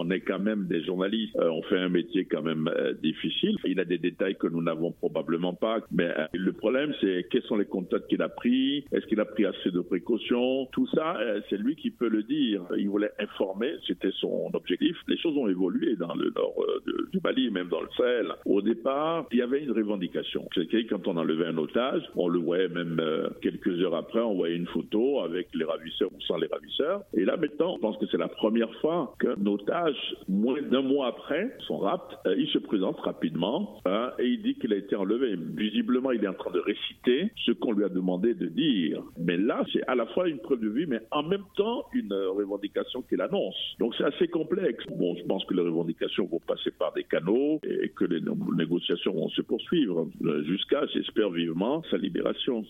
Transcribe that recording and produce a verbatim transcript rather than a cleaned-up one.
on est quand même des journalistes. Euh, on fait un métier quand même euh, difficile. Il a des détails que nous n'avons probablement pas. Mais euh, le problème, c'est quels sont les contacts qu'il a pris? Est-ce qu'il a pris assez de précautions? Tout ça, euh, c'est lui qui peut le dire. Il voulait informer, c'était son objectif. Les choses ont évolué dans le nord euh, de, du Mali, même dans le Sahel. Au départ, il y avait une revendication. C'est que quand on enlevait un otage, on le voyait même euh, quelques heures après, on voyait une photo avec les ravisseurs ou sans les ravisseurs. Et là, maintenant, je pense que c'est la première fois qu'un otage, moins d'un mois après son rapt, euh, il se présente rapidement hein, et il dit qu'il a été enlevé. Visiblement, il est en train de réciter ce qu'on lui a demandé de dire. Mais là, c'est à la fois une preuve de vue, mais en même temps, une euh, revendication qu'il annonce. Donc, c'est assez complexe. Bon, je pense que les revendications vont passer par des canaux et que les négociations vont se poursuivre jusqu'à, j'espère vivement, sa libération.